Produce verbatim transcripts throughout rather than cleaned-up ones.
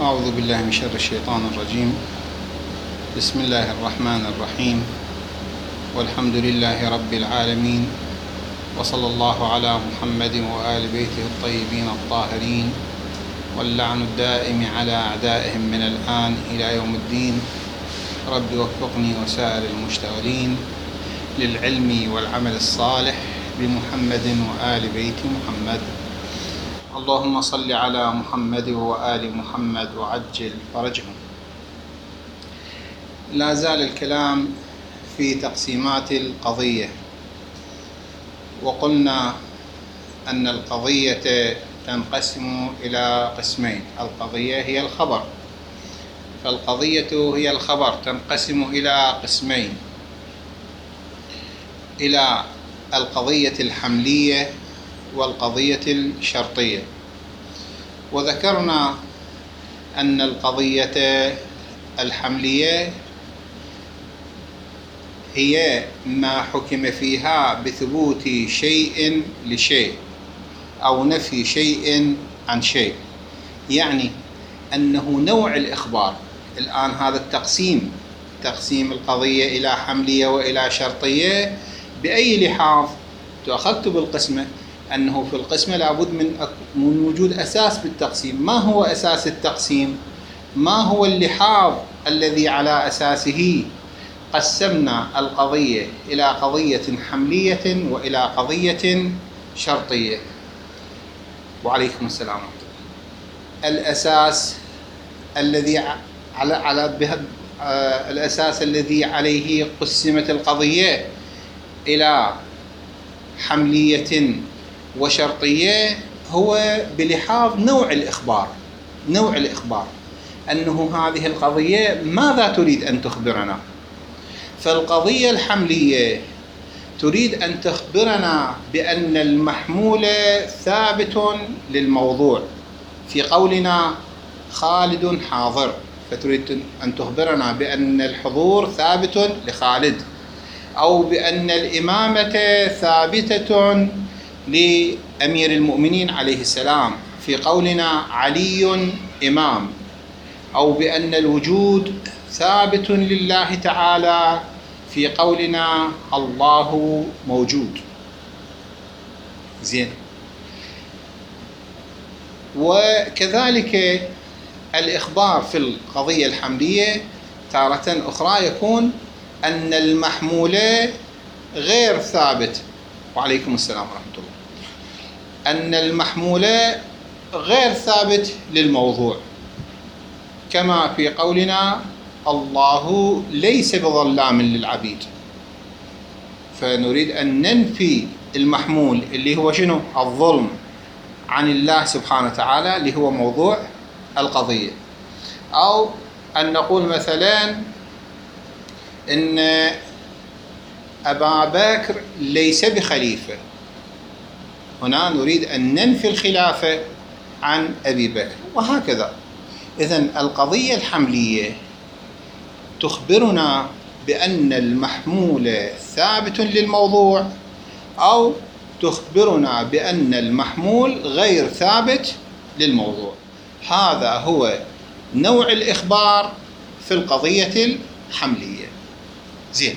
أعوذ بالله من شر الشيطان الرجيم. بسم الله الرحمن الرحيم، والحمد لله رب العالمين، وصلى الله على محمد وآل بيته الطيبين الطاهرين، واللعن الدائم على أعدائهم من الآن إلى يوم الدين. رب وفقني وسائر المشتغلين للعلم والعمل الصالح بمحمد وآل بيت محمد. اللهم صل على محمد وآل محمد وعجل فرجهم. لا زال الكلام في تقسيمات القضية، وقلنا أن القضية تنقسم إلى قسمين. القضية هي الخبر، فالقضية هي الخبر تنقسم إلى قسمين: إلى القضية الحملية والقضية الشرطية. وذكرنا أن القضية الحملية هي ما حكم فيها بثبوت شيء لشيء أو نفي شيء عن شيء، يعني أنه نوع الإخبار. الآن هذا التقسيم، تقسيم القضية إلى حملية وإلى شرطية، بأي لحاظ تأخذت بالقسمة؟ أنه في القسمة لابد من من وجود أساس بالتقسيم. ما هو أساس التقسيم؟ ما هو اللحاظ الذي على أساسه قسمنا القضية إلى قضية حملية وإلى قضية شرطية؟ وعليكم السلام ورحمة الله. الأساس الذي على على به الأساس الذي عليه قسمت القضية إلى حملية وشرطية هو بلحاظ نوع الإخبار. نوع الإخبار أنه هذه القضية ماذا تريد أن تخبرنا؟ فالقضية الحملية تريد أن تخبرنا بأن المحمول ثابت للموضوع. في قولنا خالد حاضر، فتريد أن تخبرنا بأن الحضور ثابت لخالد، أو بأن الإمامة ثابتة لأمير المؤمنين عليه السلام في قولنا علي إمام، أو بأن الوجود ثابت لله تعالى في قولنا الله موجود. زين. وكذلك الإخبار في القضية الحملية تارة أخرى يكون أن المحمول غير ثابت. وعليكم السلام ورحمة الله. أن المحمول غير ثابت للموضوع، كما في قولنا الله ليس بظلام للعبيد. فنريد أن ننفي المحمول اللي هو شنو؟ الظلم عن الله سبحانه وتعالى اللي هو موضوع القضية. أو أن نقول مثلا إن أبا بكر ليس بخليفة، هنا نريد أن ننفي الخلافة عن أبي بكر، وهكذا. إذن القضية الحملية تخبرنا بأن المحمول ثابت للموضوع، أو تخبرنا بأن المحمول غير ثابت للموضوع. هذا هو نوع الإخبار في القضية الحملية. زين.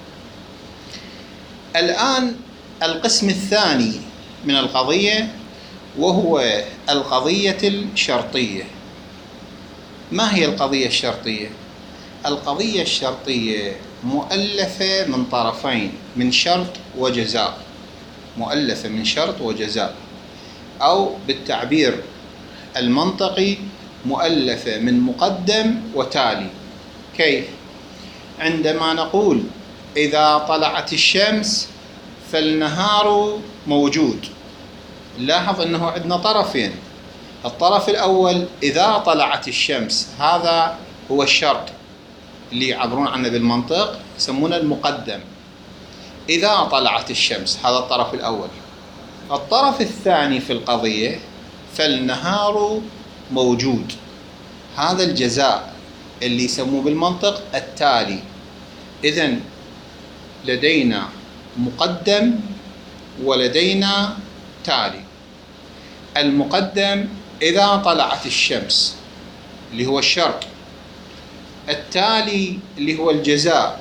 الآن القسم الثاني من القضية وهو القضية الشرطية. ما هي القضية الشرطية؟ القضية الشرطية مؤلفة من طرفين، من شرط وجزاء. مؤلفة من شرط وجزاء، أو بالتعبير المنطقي مؤلفة من مقدم وتالي. كيف؟ عندما نقول إذا طلعت الشمس فالنهار موجود، لاحظ أنه عندنا طرفين. الطرف الأول إذا طلعت الشمس، هذا هو الشرط اللي يعبرون عنه بالمنطق، يسمونه المقدم. إذا طلعت الشمس، هذا الطرف الأول. الطرف الثاني في القضية فالنهار موجود، هذا الجزاء اللي يسموه بالمنطق التالي. إذن لدينا مقدم ولدينا تالي. المقدم إذا طلعت الشمس، اللي هو الشرط، التالي اللي هو الجزاء،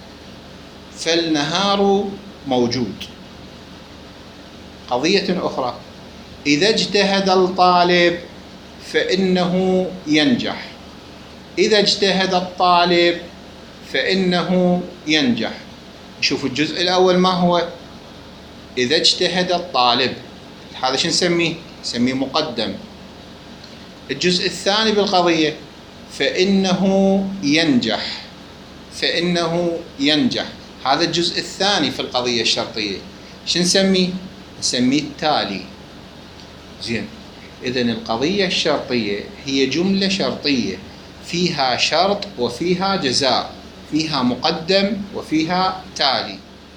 فالنهار موجود. قضية أخرى، إذا اجتهد الطالب فإنه ينجح. إذا اجتهد الطالب فإنه ينجح. نشوف الجزء الأول ما هو. إذا اجتهد الطالب، هذا شو نسميه؟ نسميه مقدم. الجزء الثاني بالقضية، فإنه ينجح. فإنه ينجح، هذا الجزء الثاني في القضية الشرطية. شو نسميه؟ نسميه التالي. زين، إذن القضية الشرطية هي جملة شرطية فيها شرط وفيها جزاء، فيها مقدم وفيها تالي.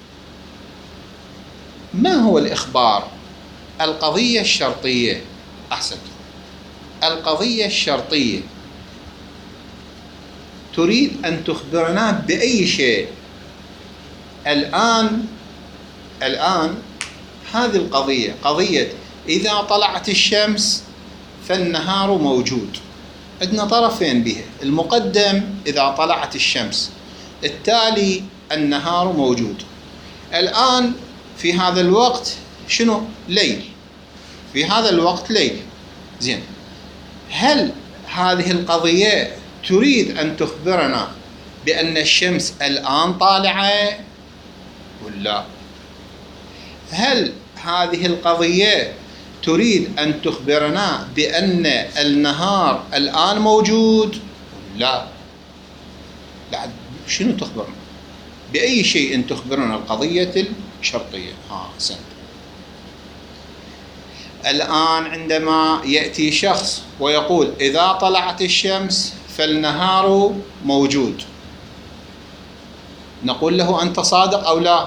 ما هو الإخبار؟ القضية الشرطية، أحسنت، القضية الشرطية تريد أن تخبرنا بأي شيء. الآن الآن هذه القضية، قضية إذا طلعت الشمس فالنهار موجود. عندنا طرفين بها، المقدم إذا طلعت الشمس، التالي النهار موجود. الآن في هذا الوقت شنو؟ ليل. في هذا الوقت ليل. زين، هل هذه القضية تريد أن تخبرنا بأن الشمس الآن طالعة ولا؟ هل هذه القضية تريد أن تخبرنا بأن النهار الآن موجود؟ لا. لا، شنو تخبرنا؟ بأي شيء تخبرنا القضية الشرطية؟ ها سنت. الآن عندما يأتي شخص ويقول إذا طلعت الشمس فالنهار موجود، نقول له أنت صادق أو لا؟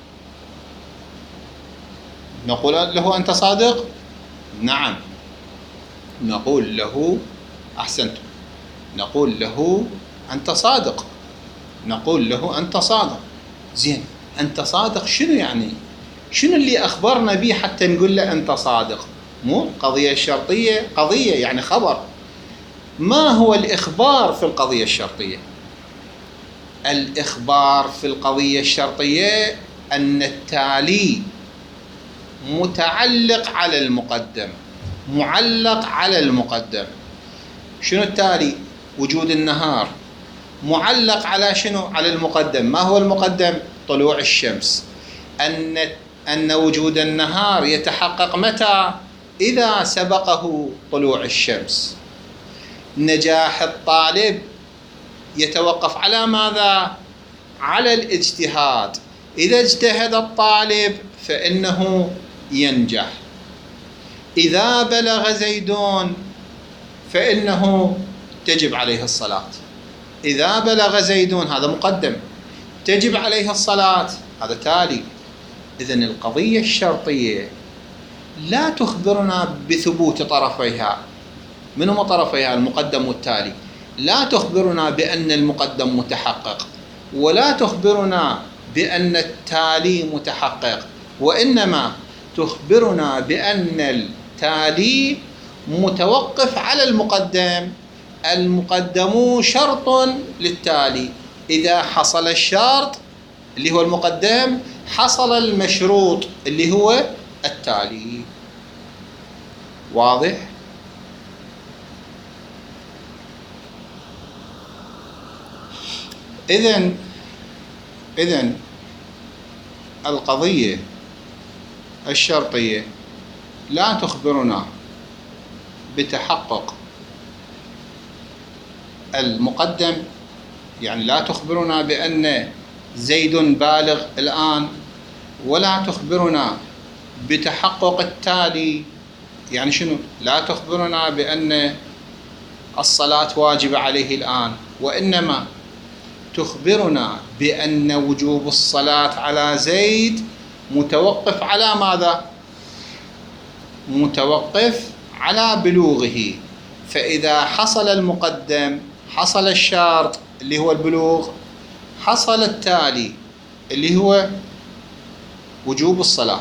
نقول له أنت صادق؟ نعم، نقول له أحسنت، نقول له أنت صادق، نقول له أنت صادق. زين، أنت صادق شنو يعني؟ شنو اللي أخبرنا به حتى نقول له أنت صادق؟ مو قضية شرطية، قضية يعني خبر. ما هو الإخبار في القضية الشرطية؟ الإخبار في القضية الشرطية أن التالي متعلق على المقدم، معلق على المقدم. شنو التالي؟ وجود النهار معلق على شنو؟ على المقدم. ما هو المقدم؟ طلوع الشمس. أن أن وجود النهار يتحقق متى؟ إذا سبقه طلوع الشمس. نجاح الطالب يتوقف على ماذا؟ على الاجتهاد. إذا اجتهد الطالب فإنه ينجح. إذا بلغ زيدون فإنه تجب عليه الصلاة. إذا بلغ زيدون، هذا مقدم، تجب عليه الصلاة، هذا تالي. إذن القضية الشرطية لا تخبرنا بثبوت طرفيها. من هم طرفيها؟ المقدم والتالي. لا تخبرنا بأن المقدم متحقق، ولا تخبرنا بأن التالي متحقق، وإنما تخبرنا بأن التالي متوقف على المقدم. المقدم شرط للتالي، إذا حصل الشرط اللي هو المقدم حصل المشروط اللي هو التالي. واضح؟ إذن إذن القضية الشرطية لا تخبرنا بتحقق المقدم، يعني لا تخبرنا بأن زيد بالغ الآن، ولا تخبرنا بتحقق التالي. يعني شنو؟ لا تخبرنا بأن الصلاة واجبة عليه الآن، وإنما تخبرنا بأن وجوب الصلاة على زيد متوقف على ماذا؟ متوقف على بلوغه. فإذا حصل المقدم حصل الشرط اللي هو البلوغ، حصل التالي اللي هو وجوب الصلاة.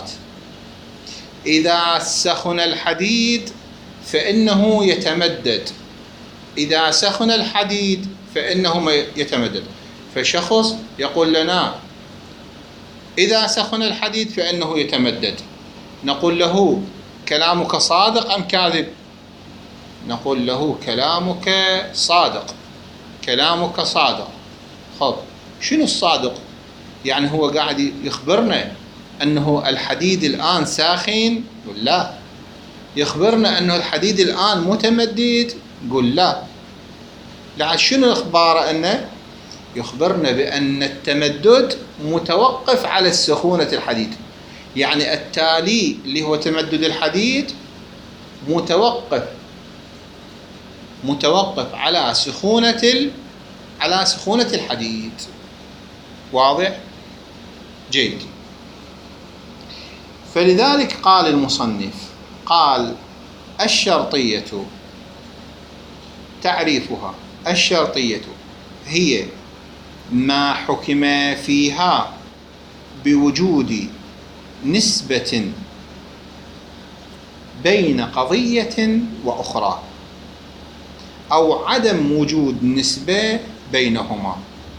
إذا سخن الحديد فإنه يتمدد. إذا سخن الحديد فإنه يتمدد. فشخص يقول لنا إذا سخن الحديد فإنه يتمدد، نقول له كلامك صادق أم كاذب؟ نقول له كلامك صادق، كلامك صادق. خب شنو الصادق؟ يعني هو قاعد يخبرنا أنه الحديد الآن ساخن؟ قل لا. يخبرنا أنه الحديد الآن متمدد؟ قل لا. لعل شنو إخباره؟ أنه يخبرنا بأن التمدد متوقف على سخونة الحديد، يعني التالي اللي هو تمدد الحديد متوقف متوقف على سخونة ال... على سخونة الحديد. واضح؟ جيد. فلذلك قال المصنف، قال الشرطية تعريفها: الشرطية هي ما حكم فيها بوجود نسبة بين قضية وأخرى أو عدم وجود نسبة بينهما.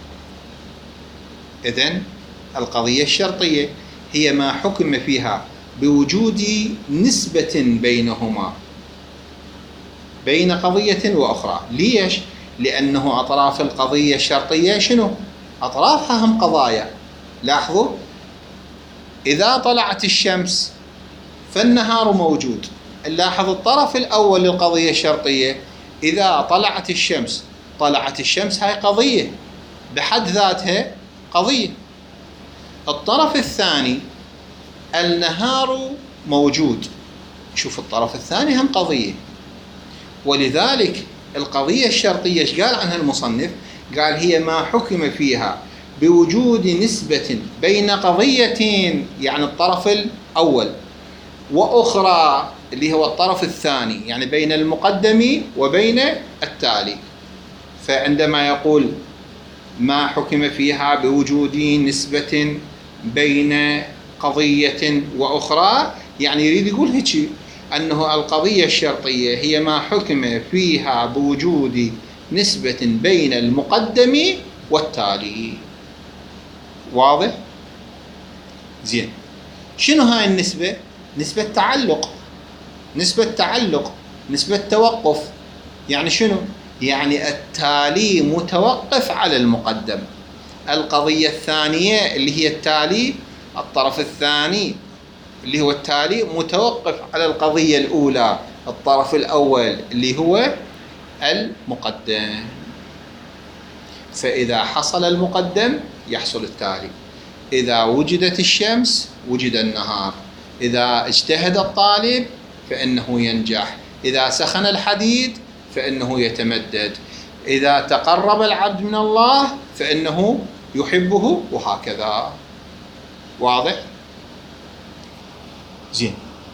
إذن القضية الشرطية هي ما حكم فيها بوجود نسبة بينهما، بين قضية وأخرى. ليش؟ لأنه أطراف القضية الشرطية شنو؟ أطرافها هم قضايا. لاحظوا، إذا طلعت الشمس فالنهار موجود. نلاحظ الطرف الأول للقضية الشرطية، إذا طلعت الشمس، طلعت الشمس هاي قضية بحد ذاتها، قضية. الطرف الثاني النهار موجود، شوف الطرف الثاني هم قضية. ولذلك القضية الشرطية ايش قال عنها المصنف؟ قال هي ما حكم فيها بوجود نسبة بين قضيتين، يعني الطرف الأول، وأخرى اللي هو الطرف الثاني، يعني بين المقدم وبين التالي. فعندما يقول ما حكم فيها بوجود نسبة بين قضية وأخرى، يعني يريد يقول هيك أنه القضية الشرطية هي ما حكم فيها بوجود نسبة بين المقدم والتالي. واضح؟ زين. شنو هاي النسبة؟ نسبة تعلق، نسبة تعلق، نسبة توقف. يعني شنو؟ يعني التالي متوقف على المقدم. القضية الثانية اللي هي التالي، الطرف الثاني اللي هو التالي متوقف على القضية الأولى، الطرف الأول اللي هو المقدم. فإذا حصل المقدم يحصل التالي. إذا وجدت الشمس وجد النهار. إذا اجتهد الطالب فإنه ينجح. إذا سخن الحديد فإنه يتمدد. إذا تقرب العبد من الله فإنه يحبه، وهكذا. واضح؟ زين.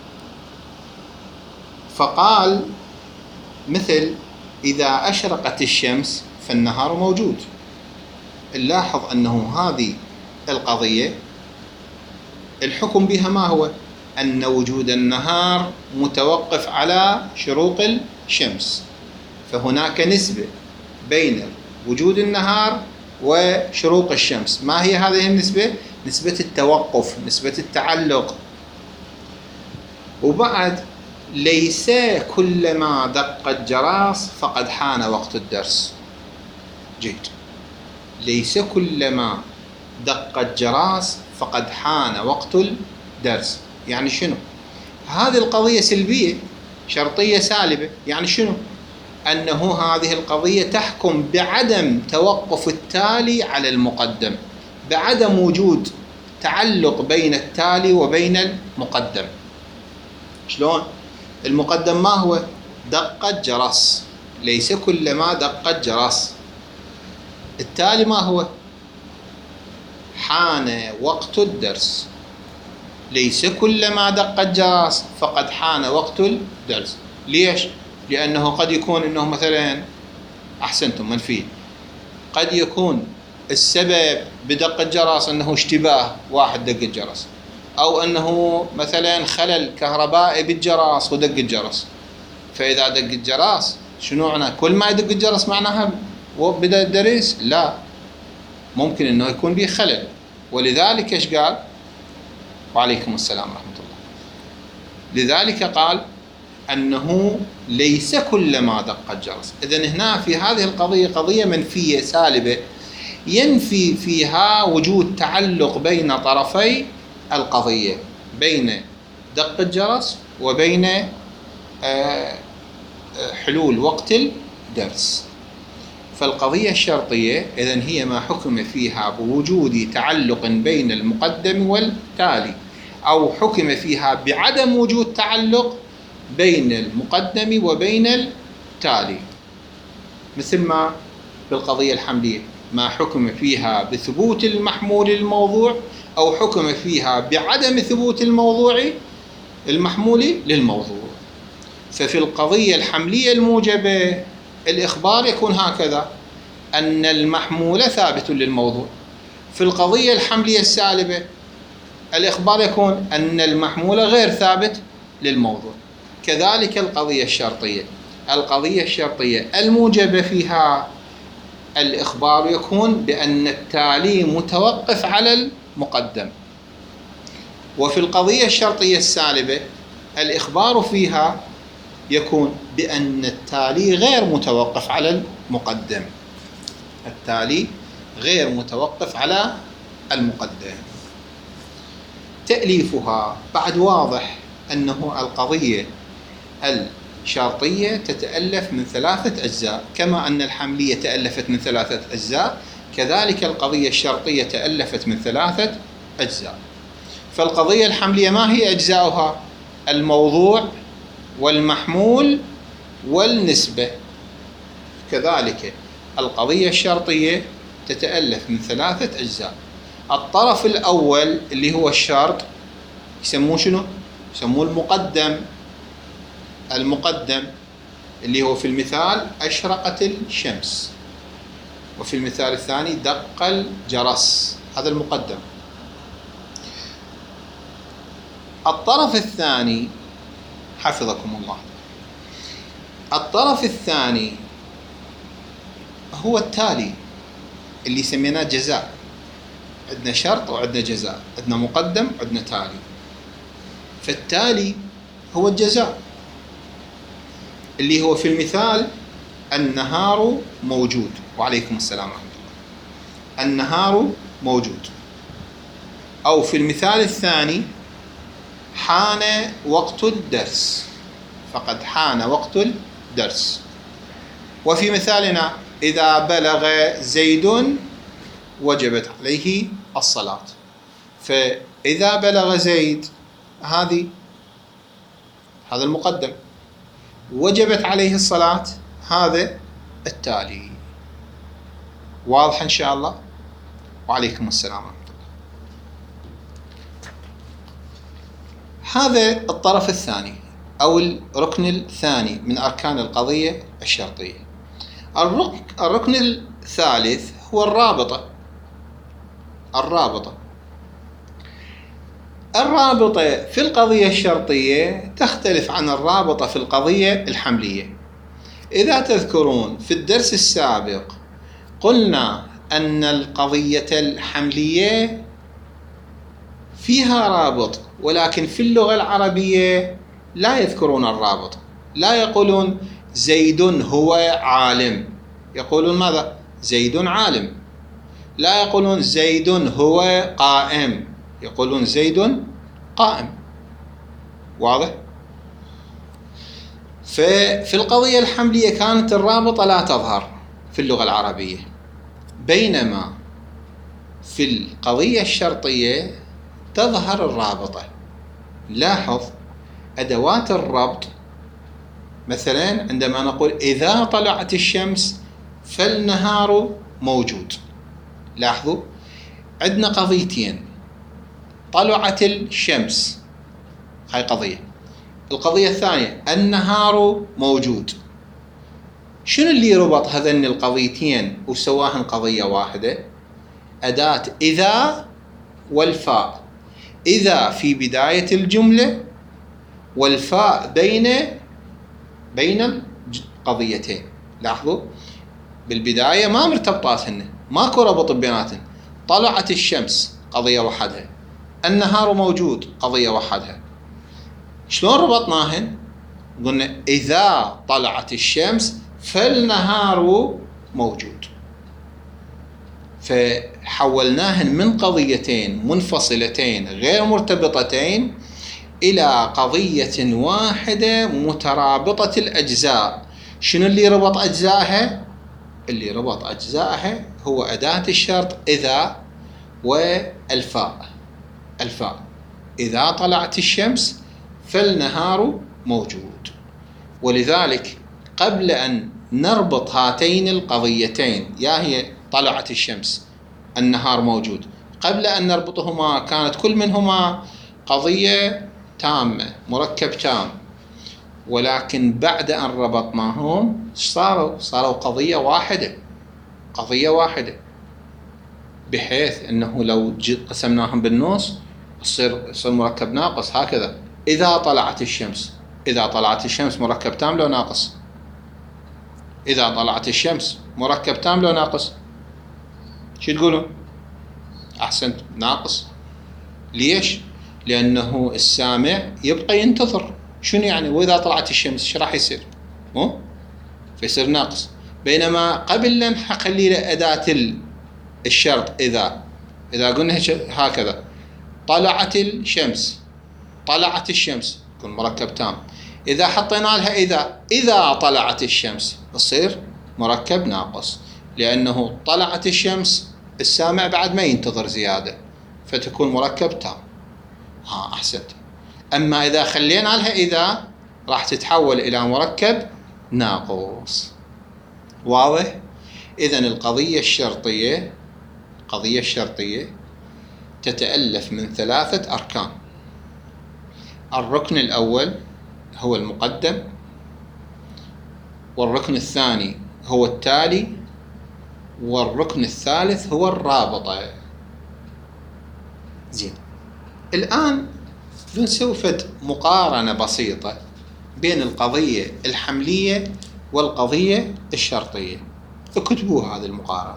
فقال مثل إذا أشرقت الشمس فالنهار موجود. نلاحظ أنه هذه القضية الحكم بها ما هو؟ أن وجود النهار متوقف على شروق الشمس، فهناك نسبة بين وجود النهار وشروق الشمس. ما هي هذه النسبة؟ نسبة التوقف، نسبة التعلق. وبعد ليس كلما دق الجرس فقد حان وقت الدرس. جيد. ليس كلما دق الجرس فقد حان وقت الدرس. يعني شنو؟ هذه القضية سلبية، شرطية سالبة. يعني شنو؟ أنه هذه القضية تحكم بعدم توقف التالي على المقدم، بعدم وجود تعلق بين التالي وبين المقدم. شلون؟ المقدم ما هو؟ دق الجرس. ليس كلما دق الجرس. التالي ما هو؟ حان وقت الدرس. ليس كلما دق الجرس فقد حان وقت الدرس. ليش؟ لأنه قد يكون أنه مثلا، أحسنتم، منفي، قد يكون السبب بدق الجرس أنه اشتباه واحد دق الجرس، أو أنه مثلا خلل كهربائي بالجرس ودق الجرس. فإذا دق الجرس شنو معنى كل ما يدق الجرس معناها بدأ الدرس؟ لا، ممكن انه يكون به خلل. ولذلك ايش قال؟ وعليكم السلام ورحمة الله. لذلك قال انه ليس كلما دق الجرس. اذن هنا في هذه القضية قضية منفية سالبة، ينفي فيها وجود تعلق بين طرفي القضية، بين دق الجرس وبين حلول وقت الدرس. فالقضية الشرطية إذن هي ما حكم فيها بوجود تعلق بين المقدم والتالي، أو حكم فيها بعدم وجود تعلق بين المقدم وبين التالي، مثل ما بالقضية الحملية ما حكم فيها بثبوت المحمول الموضوع، أو حكم فيها بعدم ثبوت الموضوع المحمول للموضوع. ففي القضية الحملية الموجبة الإخبار يكون هكذا، أن المحمول ثابت للموضوع. في القضية الحملية السالبة الإخبار يكون أن المحمول غير ثابت للموضوع. كذلك القضية الشرطية، القضية الشرطية الموجبة فيها الإخبار يكون بأن التالي متوقف على المقدم. وفي القضية الشرطية السالبة الإخبار فيها يكون بأن التالي غير متوقف على المقدم، التالي غير متوقف على المقدم. تأليفها بعد واضح أنه القضية الشرطية تتألف من ثلاثة أجزاء، كما أن الحملية تألفت من ثلاثة أجزاء، كذلك القضية الشرطية تألفت من ثلاثة أجزاء. فالقضية الحملية ما هي أجزاؤها؟ الموضوع والمحمول والنسبة. كذلك القضية الشرطية تتألف من ثلاثة أجزاء. الطرف الأول اللي هو الشرط يسموه شنو؟ يسموه المقدم. المقدم اللي هو في المثال أشرقت الشمس، وفي المثال الثاني دق الجرس، هذا المقدم. الطرف الثاني حفظكم الله، الطرف الثاني هو التالي اللي سميناه جزاء. عندنا شرط وعندنا جزاء، عندنا مقدم وعندنا تالي. فالتالي هو الجزاء اللي هو في المثال النهار موجود، وعليكم السلام ورحمة الله، النهار موجود. أو في المثال الثاني حان وقت الدرس، فقد حان وقت الدرس. وفي مثالنا إذا بلغ زيد وجبت عليه الصلاة، فإذا بلغ زيد هذه هذا المقدم، وجبت عليه الصلاة هذا التالي. واضح إن شاء الله؟ وعليكم السلام ورحمة الله. هذا الطرف الثاني أو الركن الثاني من أركان القضية الشرطية. الركن, الركن الثالث هو الرابطة. الرابطة الرابطة في القضية الشرطية تختلف عن الرابطة في القضية الحملية. إذا تذكرون في الدرس السابق قلنا أن القضية الحملية فيها رابط، ولكن في اللغة العربية لا يذكرون الرابط، لا يقولون زيد هو عالم، يقولون ماذا؟ زيد عالم. لا يقولون زيد هو قائم، يقولون زيد قائم. واضح؟ ففي القضية الحملية كانت الرابطة لا تظهر في اللغة العربية، بينما في القضية الشرطية تظهر الرابطة. لاحظ أدوات الربط، مثلا عندما نقول إذا طلعت الشمس فالنهار موجود. لاحظوا عندنا قضيتين، طلعت الشمس هاي قضية، القضية الثانية النهار موجود. شنو اللي ربط هذين القضيتين وسواهن قضية واحدة؟ أداة إذا والفاء. إذا في بداية الجملة، والفاء بين بين قضيتين. لاحظوا بالبداية ما مرتبطاتهن، ماكو ربط بيناتهن. طلعت الشمس قضية وحدها، النهار موجود قضية وحدها. شلون ربطناهن؟ قلنا إذا طلعت الشمس فالنهار موجود، فحولناهن من قضيتين منفصلتين غير مرتبطتين إلى قضية واحدة مترابطة الأجزاء. شنو اللي ربط أجزائها؟ اللي ربط أجزائها هو أداة الشرط إذا والفاء. الفاء إذا طلعت الشمس فالنهار موجود. ولذلك قبل أن نربط هاتين القضيتين، يا هي طلعت الشمس النهار موجود، قبل أن نربطهما كانت كل منهما قضية تامة، مركب تام. ولكن بعد أن ربطناهم صاروا صاروا قضية واحدة، قضية واحدة، بحيث أنه لو قسمناهم بالنص يصير يصير مركب ناقص. هكذا إذا طلعت الشمس، إذا طلعت الشمس مركب تام لو ناقص؟ إذا طلعت الشمس مركب تام لو ناقص؟ شو تقولون؟ أحسنت، ناقص. ليش؟ لأنه السامع يبقى ينتظر. شنو يعني وإذا طلعت الشمس شو راح يصير؟ مو؟ فيصير ناقص. بينما قبل لا نخلي له أداة الشرط إذا، إذا قلنا هكذا طلعت الشمس، طلعت الشمس يكون مركب تام. إذا حطينا لها إذا، إذا طلعت الشمس يصير مركب ناقص، لأنه طلعت الشمس السامع بعد ما ينتظر زيادة، فتكون مركب تام. ها أحسنت. أما إذا خلينا لها إذا راح تتحول إلى مركب ناقص. واضح؟ إذن القضية الشرطية، القضية الشرطية تتألف من ثلاثة أركان. الركن الأول هو المقدم، والركن الثاني هو التالي، والركن الثالث هو الرابطة. زين، الآن بنسوي فد مقارنة بسيطة بين القضية الحملية والقضية الشرطية. اكتبوا هذه المقارنة،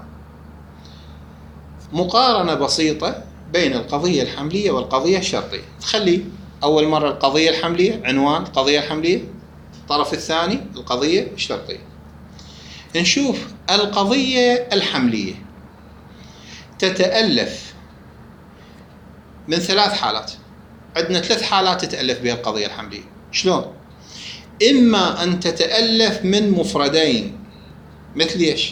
مقارنة بسيطة بين القضية الحملية والقضية الشرطية. خلي أول مرة القضية الحملية، عنوان القضية الحملية، الطرف الثاني القضية الشرطية. نشوف القضية الحملية تتألف من ثلاث حالات. عندنا ثلاث حالات تتألف بها القضية الحملية. شلون؟ إما أن تتألف من مفردين، مثل إيش؟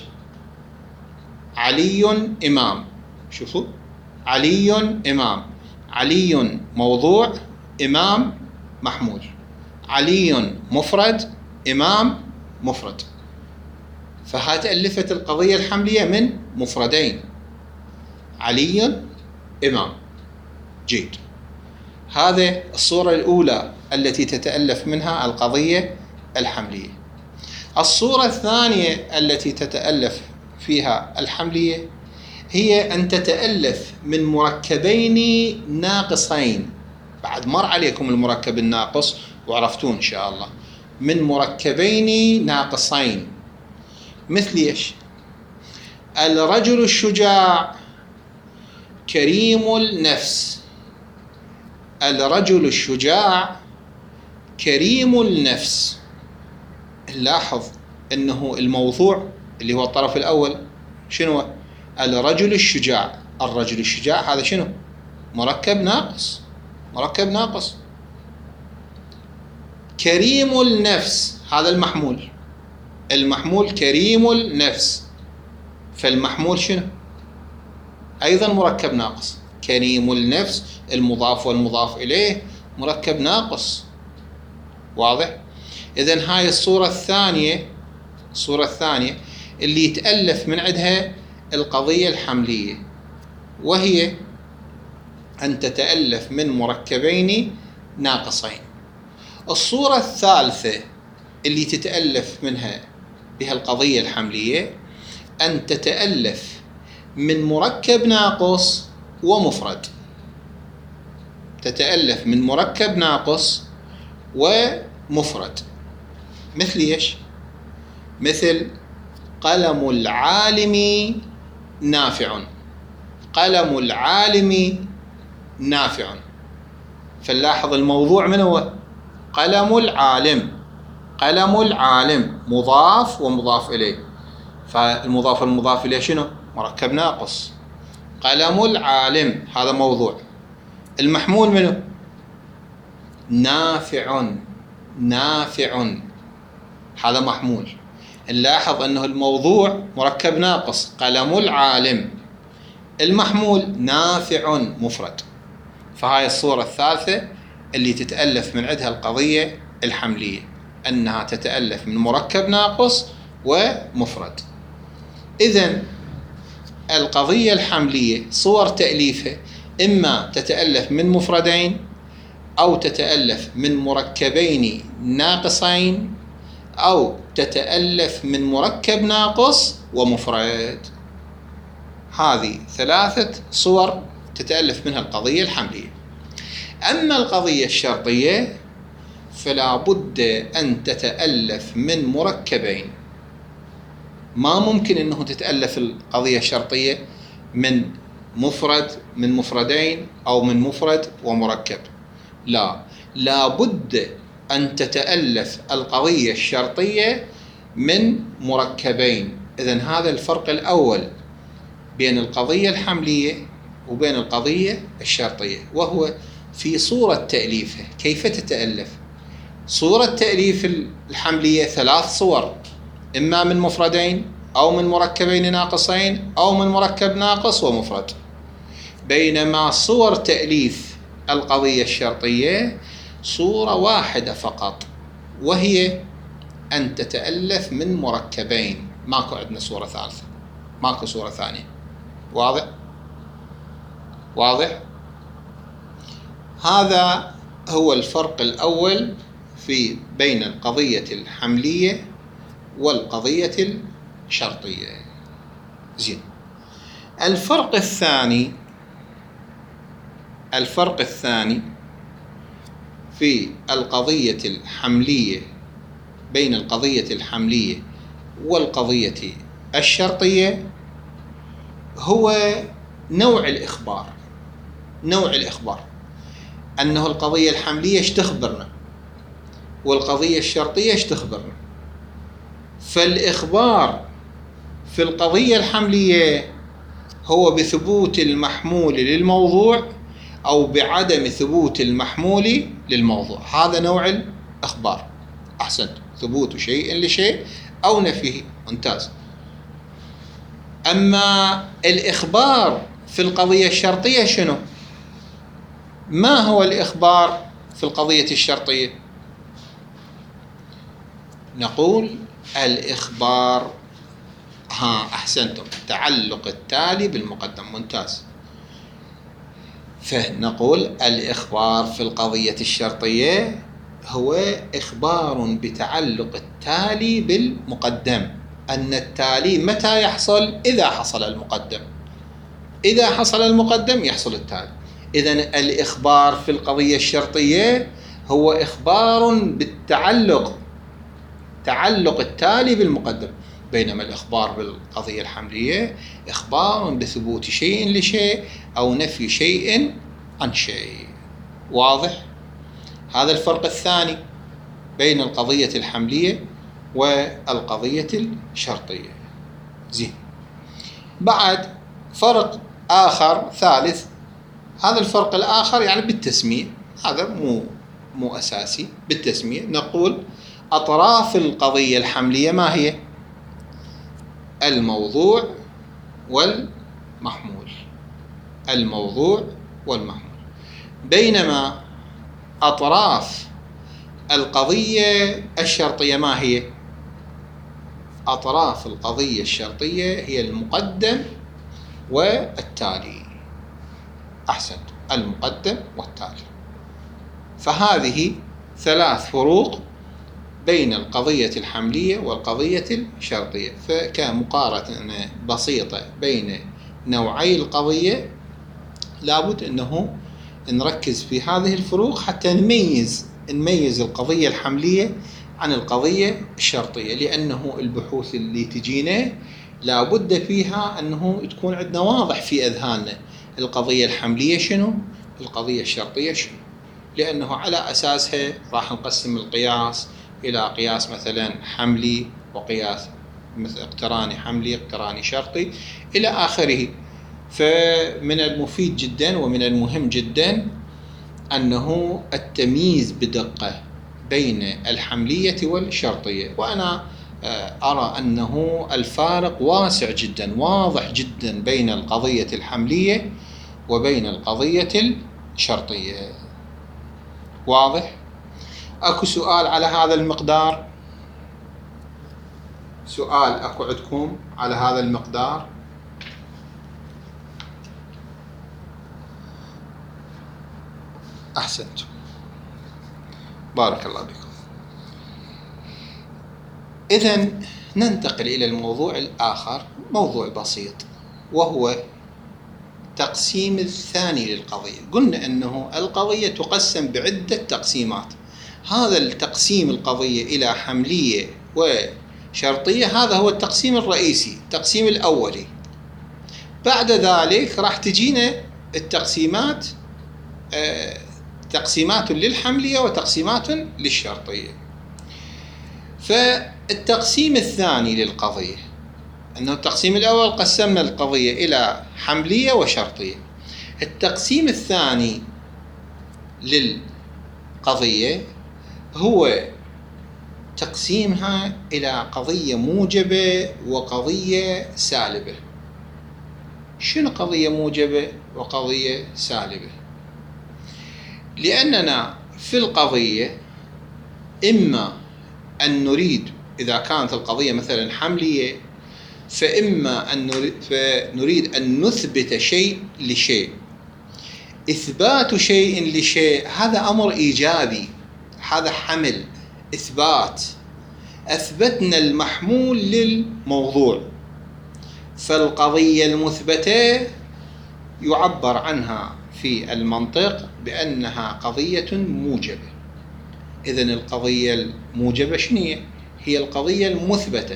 علي إمام. شوفوا، علي إمام، علي موضوع، إمام محمول. علي مفرد، إمام مفرد. فها تألفت القضية الحملية من مفردين، علي إمام. جيد، هذه الصورة الأولى التي تتألف منها القضية الحملية. الصورة الثانية التي تتألف فيها الحملية هي أن تتألف من مركبين ناقصين. بعد مر عليكم المركب الناقص وعرفتون إن شاء الله. من مركبين ناقصين، مثل إيش؟ الرجل الشجاع كريم النفس. الرجل الشجاع كريم النفس. نلاحظ أنه الموضوع اللي هو الطرف الأول شنو؟ الرجل الشجاع. الرجل الشجاع هذا شنو؟ مركب ناقص، مركب ناقص. كريم النفس هذا المحمول، المحمول كريم النفس، فالمحمول شنو؟ أيضا مركب ناقص. كريم النفس المضاف والمضاف إليه مركب ناقص. واضح؟ إذن هاي الصورة الثانية، الصورة الثانية اللي يتألف من عندها القضية الحملية، وهي أن تتألف من مركبين ناقصين. الصورة الثالثة اللي تتألف منها بها القضية الحملية أن تتألف من مركب ناقص ومفرد. تتألف من مركب ناقص ومفرد، مثل إيش؟ مثل قلم العالم نافع، قلم العالم نافع. فنلاحظ الموضوع من هو؟ قلم العالم، قلم العالم مضاف ومضاف إليه، فالمضاف والمضاف إليه شنو؟ مركب ناقص. قلم العالم هذا موضوع. المحمول منه؟ نافع، نافع هذا محمول. نلاحظ أنه الموضوع مركب ناقص قلم العالم، المحمول نافع مفرد. فهاي الصورة الثالثة اللي تتألف من عندها القضية الحملية، أنها تتألف من مركب ناقص ومفرد. إذن القضية الحملية صور تأليفها إما تتألف من مفردين أو تتألف من مركبين ناقصين أو تتألف من مركب ناقص ومفرد. هذه ثلاثة صور تتألف منها القضية الحملية. أما القضية الشرطية فلا بد أن تتألف من مركبين. ما ممكن أنه تتألف القضية الشرطية من مفرد من مفردين أو من مفرد ومركب، لا، لا بد أن تتألف القضية الشرطية من مركبين. إذن هذا الفرق الأول بين القضية الحملية وبين القضية الشرطية، وهو في صورة تأليفها. كيف تتألف؟ صورة تأليف الحملية ثلاث صور، إما من مفردين أو من مركبين ناقصين أو من مركب ناقص ومفرد. بينما صور تأليف القضية الشرطية صورة واحدة فقط، وهي أن تتألف من مركبين. ماكو عندنا صورة ثالثة، ماكو صورة ثانية. واضح؟ واضح؟ هذا هو الفرق الأول في بين القضية الحملية والقضية الشرطية. زين. الفرق الثاني الفرق الثاني في القضية الحملية بين القضية الحملية والقضية الشرطية هو نوع الإخبار. نوع الإخبار أنه القضية الحملية ايش تخبرنا والقضية الشرطية ايش تخبرنا. فالإخبار في القضية الحملية هو بثبوت المحمول للموضوع أو بعدم ثبوت المحمول للموضوع. هذا نوع الإخبار. أحسنت، ثبوت شيء لشيء أو نفيه. ممتاز. أما الإخبار في القضية الشرطية شنو؟ ما هو الإخبار في القضية الشرطية؟ نقول الإخبار ها أحسنتم تعلق التالي بالمقدم. ممتاز. فنقول الإخبار في القضية الشرطية هو إخبار بتعلق التالي بالمقدم، أن التالي متى يحصل؟ إذا حصل المقدم. إذا حصل المقدم يحصل التالي. إذن الإخبار في القضية الشرطية هو إخبار بالتعلق تعلق التالي بالمقدم، بينما الإخبار بالقضية الحملية إخبار بثبوت شيء لشيء أو نفي شيء عن شيء. واضح؟ هذا الفرق الثاني بين القضية الحملية والقضية الشرطية. زين. بعد فرق آخر ثالث، هذا الفرق الآخر يعني بالتسمية، هذا مو مو أساسي. بالتسمية نقول أطراف القضية الحملية ما هي؟ الموضوع والمحمول. الموضوع والمحمول. بينما أطراف القضية الشرطية ما هي؟ أطراف القضية الشرطية هي المقدم والتالي. أحسنت، المقدم والتالي. فهذه ثلاث فروق بين القضية الحملية والقضية الشرطية. فكمقارنة بسيطة بين نوعي القضية لابد أنه نركز في هذه الفروق حتى نميز نميز القضية الحملية عن القضية الشرطية، لأنه البحوث اللي تجينا لابد فيها أنه تكون عندنا واضح في أذهاننا القضية الحملية شنو، القضية الشرطية شنو، لأنه على أساسها راح نقسم القياس إلى قياس مثلا حملي وقياس مثل اقتراني حملي اقتراني شرطي إلى آخره. فمن المفيد جدا ومن المهم جدا أنه التمييز بدقة بين الحملية والشرطية، وأنا أرى أنه الفارق واسع جدا واضح جدا بين القضية الحملية وبين القضية الشرطية. واضح؟ أكو سؤال على هذا المقدار؟ سؤال أكو عندكم على هذا المقدار؟ أحسنتم، بارك الله بكم. إذن ننتقل إلى الموضوع الآخر، موضوع بسيط، وهو تقسيم الثاني للقضية. قلنا أنه القضية تقسم بعدة تقسيمات، هذا التقسيم القضية إلى حملية وشرطية هذا هو التقسيم الرئيسي، التقسيم الأولي. بعد ذلك راح تجينا التقسيمات، آه تقسيمات للحملية وتقسيمات للشرطية. فالتقسيم الثاني للقضية أنه التقسيم الأول قسمنا القضية إلى حملية وشرطية. التقسيم الثاني للقضية هو تقسيمها إلى قضية موجبة وقضية سالبة. شنو قضية موجبة وقضية سالبة؟ لأننا في القضية إما أن نريد، إذا كانت القضية مثلا حملية، فإما أن نريد, فنريد أن نثبت شيء لشيء. إثبات شيء لشيء هذا أمر إيجابي، هذا حمل إثبات، أثبتنا المحمول للموضوع. فالقضية المثبتة يعبر عنها في المنطق بأنها قضية موجبة. إذن القضية الموجبة شنو هي؟ القضية المثبتة.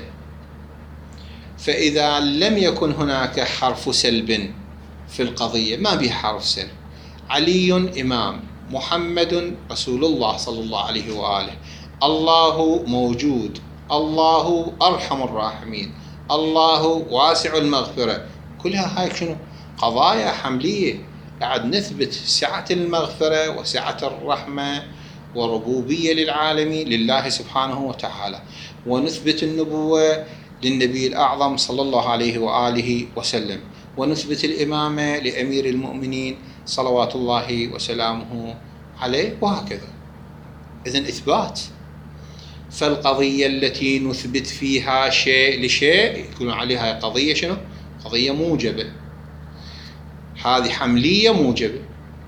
فإذا لم يكن هناك حرف سلب في القضية، ما به حرف سلب، علي إمام، محمد رسول الله صلى الله عليه وآله، الله موجود، الله أرحم الراحمين، الله واسع المغفرة، كلها هاي شنو؟ قضايا حملية، قاعد نثبت سعة المغفرة وسعة الرحمة وربوبية للعالمين لله سبحانه وتعالى، ونثبت النبوة للنبي الأعظم صلى الله عليه وآله وسلم، ونثبت الإمامة لأمير المؤمنين صلوات الله وسلامه عليه، وهكذا. إذن إثبات. فالقضية التي نثبت فيها شيء لشيء يكون عليها قضية شنو؟ قضية موجبة، هذه حملية موجبة.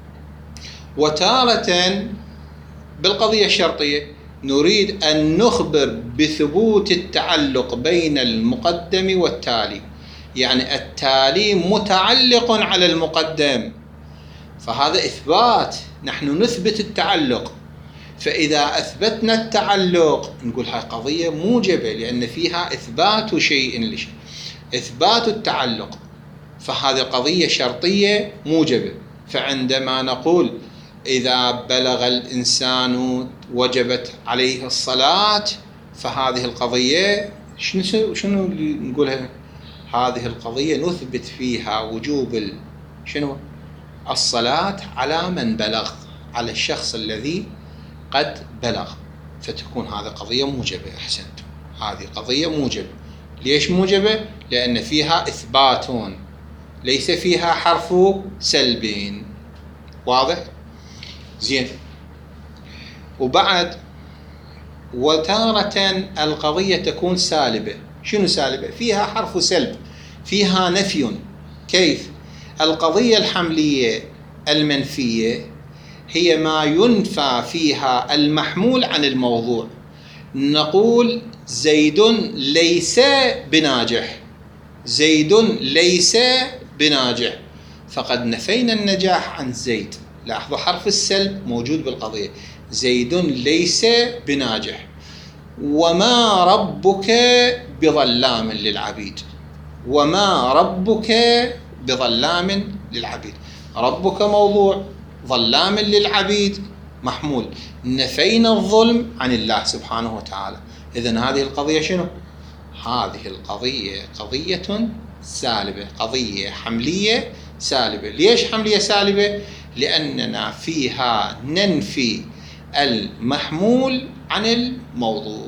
وتارة بالقضية الشرطية نريد أن نخبر بثبوت التعلق بين المقدم والتالي، يعني التالي متعلق على المقدم، فهذا إثبات، نحن نثبت التعلق. فإذا أثبتنا التعلق نقول هاي قضية موجبة، لأن فيها إثبات شيء لشيء، إثبات التعلق، فهذه قضية شرطية موجبة. فعندما نقول إذا بلغ الإنسان وجبت عليه الصلاة، فهذه القضية شنو شنو نقولها؟ هذه القضية نثبت فيها وجوب شنو؟ الصلاة على من بلغ، على الشخص الذي قد بلغ، فتكون هذه قضية موجبة. أحسنتم، هذه قضية موجبة. ليش موجبة؟ لأن فيها إثبات، ليس فيها حرف سلب. واضح؟ زين. وبعد وتارة القضية تكون سالبة. شنو سالبة؟ فيها حرف سلب، فيها نفي. كيف؟ القضية الحملية المنفية هي ما ينفى فيها المحمول عن الموضوع. نقول زيد ليس بناجح، زيد ليس بناجح، فقد نفينا النجاح عن زيد. لاحظوا حرف السلب موجود بالقضية، زيد ليس بناجح. وما ربك بظلام للعبيد. وما ربك بظلام للعبيد. ربك موضوع، ظلام للعبيد محمول. نفينا الظلم عن الله سبحانه وتعالى. إذن هذه القضية شنو؟ هذه القضية قضية سالبة، قضية حملية سالبة. ليش حملية سالبة؟ لأننا فيها ننفي المحمول عن الموضوع.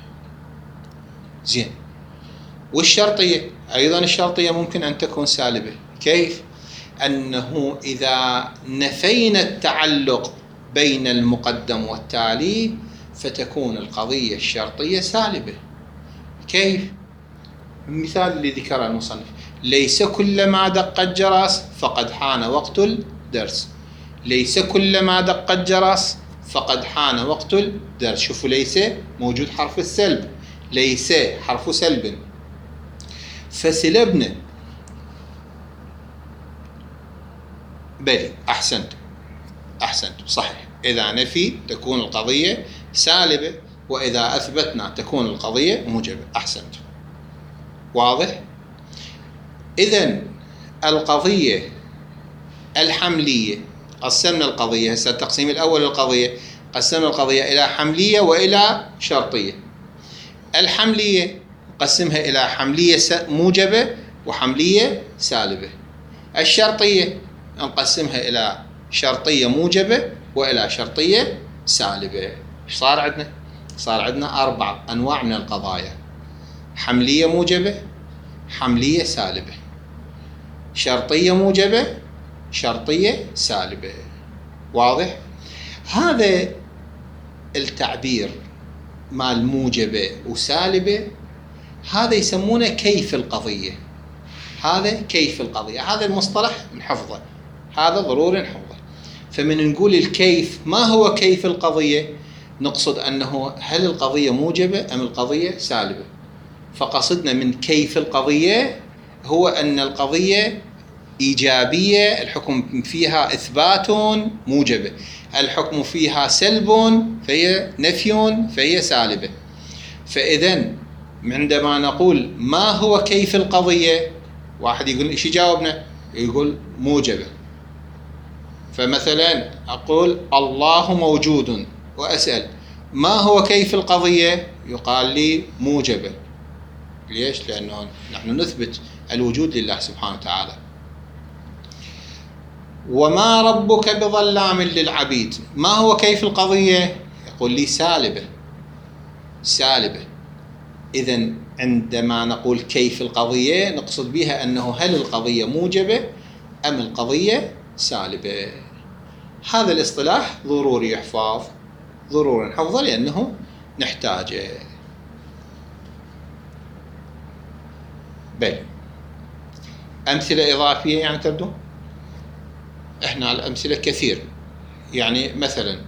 زين. والشرطية أيضا، الشرطية ممكن أن تكون سالبة. كيف؟ أنه إذا نفينا التعلق بين المقدم والتالي فتكون القضية الشرطية سالبة. كيف؟ المثال اللي ذكره المصنف: ليس كلما دق الجرس فقد حان وقت الدرس. ليس كلما دق الجرس فقد حان وقت الدرس. شوفوا، ليس موجود حرف السلب، ليس حرف سلب، فسلبنا. بلي، أحسنت أحسنت صحيح. إذا نفي تكون القضية سالبة، وإذا أثبتنا تكون القضية موجبة. أحسنت. واضح؟ إذن القضية الحملية قسمنا القضية، هسه التقسيم الأول للقضية قسمنا القضية إلى حملية وإلى شرطية. الحملية قسمها إلى حملية موجبة وحملية سالبة. الشرطية نقسمها إلى شرطية موجبة وإلى شرطية سالبة. إيش صار عندنا؟ صار عندنا أربع أنواع من القضايا: حملية موجبة، حملية سالبة، شرطية موجبة، شرطية سالبة. واضح؟ هذا التعبير مال موجبة وسالبة هذا يسمونه كيف القضية. هذا كيف القضية، هذا المصطلح نحفظه، هذا ضروري نحفظه. فمن نقول الكيف، ما هو كيف القضية؟ نقصد أنه هل القضية موجبة أم القضية سالبة. فقصدنا من كيف القضية هو أن القضية إيجابية، الحكم فيها إثبات موجبة، الحكم فيها سلب فهي نفي فهي سالبة. فإذن عندما نقول ما هو كيف القضية، واحد يقول إيش يجاوبنا؟ يقول موجبة. فمثلا أقول الله موجود، وأسأل ما هو كيف القضية؟ يقال لي موجبة. ليش؟ لأنه نحن نثبت الوجود لله سبحانه وتعالى. وما ربك بظلام للعبيد، ما هو كيف القضية؟ يقول لي سالبة. سالبة. إذن عندما نقول كيف القضية نقصد بها أنه هل القضية موجبة أم القضية سالبة. هذا الاصطلاح ضروري يحفظ، ضروري نحفظه لأنه نحتاجه. بل أمثلة إضافية يعني تبدو إحنا الأمثلة كثير. يعني مثلا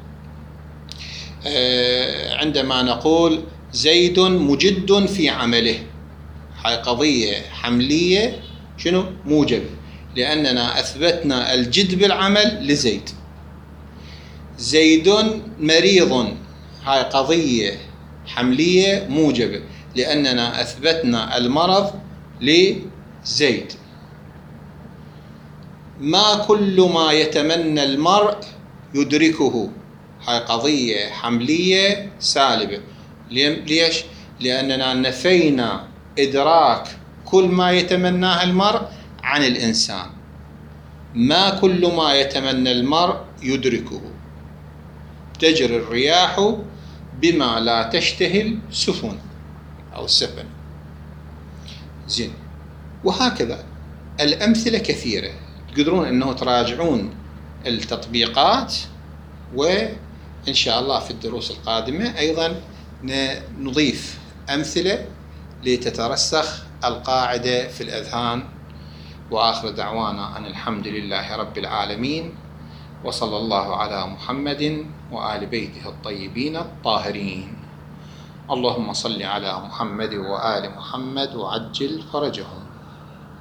عندما نقول زيد مجد في عمله، هاي قضية حملية شنو؟ موجبة، لأننا أثبتنا الجد بالعمل لزيد. زيد مريض، هاي قضية حملية موجبة، لأننا أثبتنا المرض لزيد. ما كل ما يتمنى المرء يدركه، هاي قضية حملية سالبة. ليش؟ لأننا نفينا إدراك كل ما يتمناه المرء عن الإنسان. ما كل ما يتمنى المرء يدركه، تجري الرياح بما لا تشتهي السفن أو السفن. زين. وهكذا الأمثلة كثيرة، تقدرون أنه تراجعون التطبيقات، وإن شاء الله في الدروس القادمة أيضا نضيف أمثلة لتترسخ القاعدة في الأذهان. وآخر دعوانا أن الحمد لله رب العالمين، وصلى الله على محمد وآل بيته الطيبين الطاهرين. اللهم صل على محمد وآل محمد وعجل فرجهم.